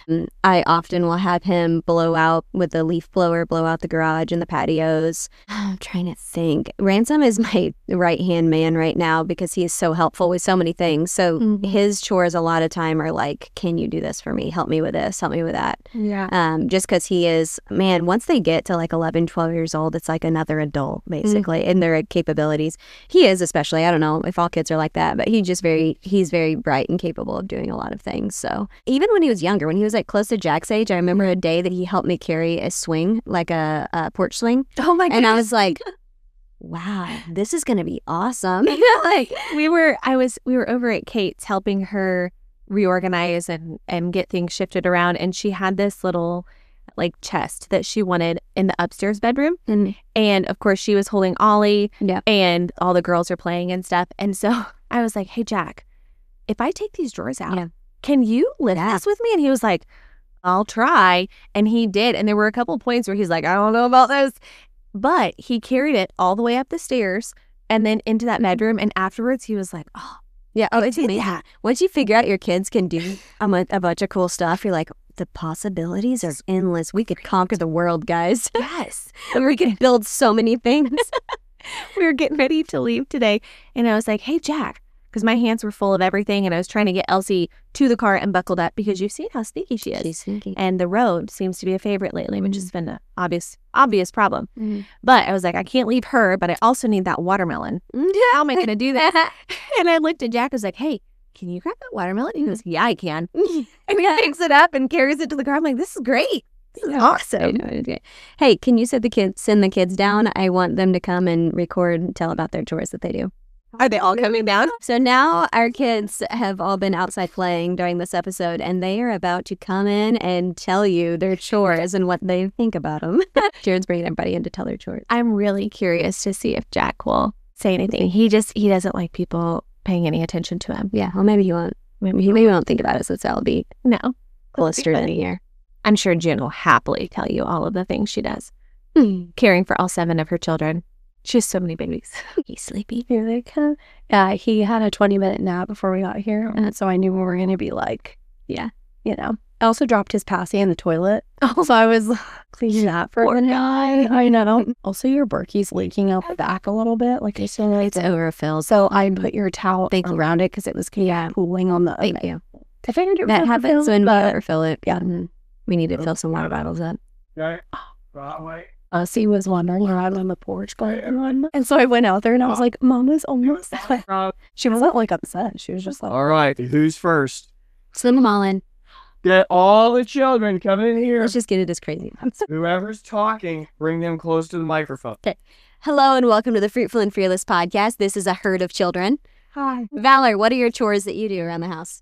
I often will have him blow out with the leaf blower, blow out the garage and the patios. I'm trying to think. Ransom is my right-hand man right now because he is so helpful with so many things. So his chores a lot of time are like, can you do this for me? Help me with this, help me with that. Yeah. Just because he is, man, once they get to like 11, 12 years old, it's like another adult basically in their capabilities. He is, especially, I don't know if all kids are like that, but he's very bright and capable of doing a lot of things. So even when he was younger, when he was like close to Jack's age, I remember a day that he helped me carry a swing, like a porch swing. Oh my god. And I was like, wow, this is gonna be awesome. Like we were over at Kate's helping her reorganize and get things shifted around, and she had this little like chest that she wanted in the upstairs bedroom. And of course she was holding Ollie and all the girls are playing and stuff. And so I was like, hey Jack, if I take these drawers out, can you lift this with me? And he was like, I'll try. And he did. And there were a couple points where he's like, I don't know about this. But he carried it all the way up the stairs and then into that bedroom. And afterwards he was like, oh, yeah. Oh, it's amazing. Once you figure out your kids can do a bunch of cool stuff, you're like, the possibilities are endless. We could conquer the world, guys. Yes. And we could build so many things. We were getting ready to leave today. And I was like, hey, Jack, because my hands were full of everything. And I was trying to get Elsie to the car and buckled up because you've seen how sneaky she is. She's sneaky. And the road seems to be a favorite lately, which has been an obvious problem. But I was like, I can't leave her, but I also need that watermelon. How am I going to do that? And I looked at Jack. I was like, hey, can you grab that watermelon? He goes, yeah, I can. And he picks it up and carries it to the car. I'm like, this is great. This is awesome. Hey, can you send the kids down? I want them to come and record and tell about their chores that they do. Are they all coming down? So now our kids have all been outside playing during this episode, and they are about to come in and tell you their chores and what they think about them. Jared's bringing everybody in to tell their chores. I'm really curious to see if Jack will say anything. He doesn't like people paying any attention to him. Yeah, well, maybe he won't. Maybe he won't think about it, so that'll be blistered in a year. I'm sure Jen will happily tell you all of the things she does. Caring for all 7 of her children. She has so many babies. He's sleepy. Here they come. Yeah, he had a 20-minute nap before we got here. And so I knew we were going to be like, I also dropped his passy in the toilet. So I was cleaning that for him. I know. Also, your Berkey's leaking out the back a little bit. Like I said, it's overfilled. So I put your towel around it because it was pooling on the... Thank you. I figured it that happens when we overfill it. Yeah. We need to fill some water bottles up. Okay. Right. He was wondering where I'm on the porch going on. And so I went out there and I was like, Mama's almost there. She wasn't like upset. She was just like... All right, who's first? Slim them all in. Get all the children coming in here. Let's just get it as crazy. Whoever's talking, bring them close to the microphone. Okay. Get and welcome to the Fruitful and Fearless podcast. This is a herd of children. Hi. Valor, what are your chores that you do around the house?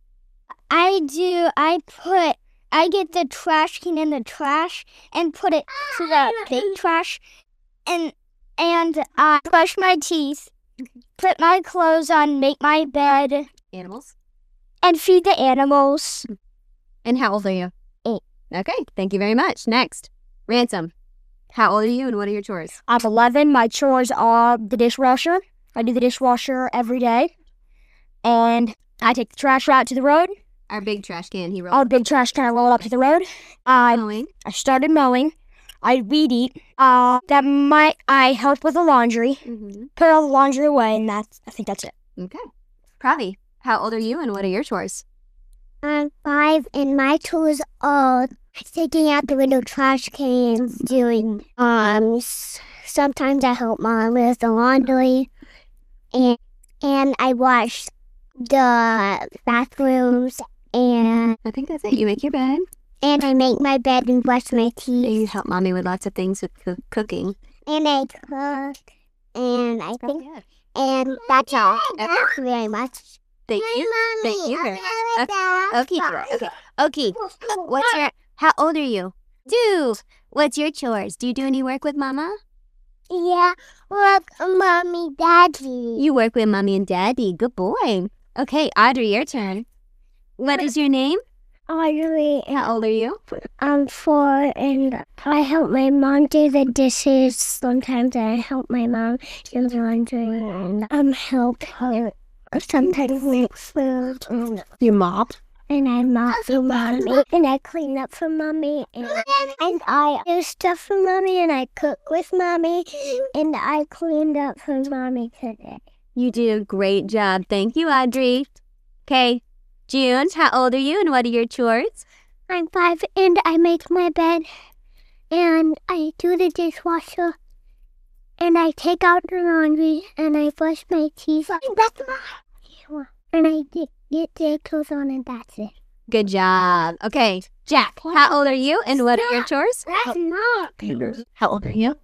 I get the trash can in the trash and put it to the big trash. and I brush my teeth, put my clothes on, make my bed, Animals. and feed the animals. And how old are you? 8. Okay, thank you very much. Next, Ransom. How old are you and what are your chores? I'm 11. My chores are the dishwasher. I do the dishwasher every day. And I take the trash out to the road. Our big trash can he rolled. All the big trash can I roll up to the road. I Mowing. started mowing. I weed eat. I help with the laundry. Mm-hmm. Put all the laundry away, and I think that's it. Okay. Pravi, how old are you and what are your chores? I'm 5, and my chores are taking out the window trash cans, doing, sometimes I help Mom with the laundry, and I wash the bathrooms, and I think that's it. You make your bed. I make my bed and brush my You teeth, help Mommy with lots of things with cooking. and I cook, and I think, Yeah. and that's all. Thank you very much. Thank you. Hi, Thank Mommy. you very Okay. Okay. What's your? How old are you? What's your chores? Do you do any work with Mama? Yeah, look, Mommy, Daddy. You work with Mommy and Daddy. Good boy. Okay, Audrey, your turn. What is your name? Audrey, How old are you? I'm 4, and I help my mom do the dishes. Sometimes I help my mom do the laundry, and help her sometimes make food. You mop. And I mop for Mommy, and I clean up for Mommy, and I do stuff for Mommy, and I cook with Mommy, and I cleaned up for Mommy today. You did a great job. Thank you, Audrey. Okay, June, how old are you and what are your chores? I'm 5, and I make my bed, and I do the dishwasher, and I take out the laundry, and I brush my teeth. And I get the clothes on, and that's it. Good job. Okay, Jack, how old are you and what are your chores? That's not. How old are you?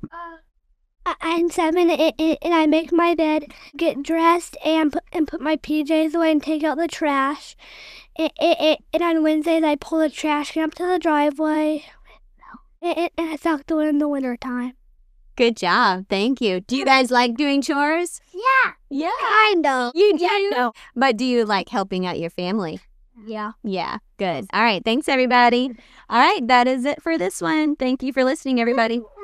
I'm 7, and I make my bed, get dressed, and put my PJs away and take out the trash. And on Wednesdays, I pull the trash can up to the driveway. And it's out in the wintertime. Good job. Thank you. Do you guys like doing chores? Yeah, Yeah. kind of. You do? No. But do you like helping out your family? Yeah. Yeah. Good. All right. Thanks, everybody. All right. That is it for this one. Thank you for listening, everybody.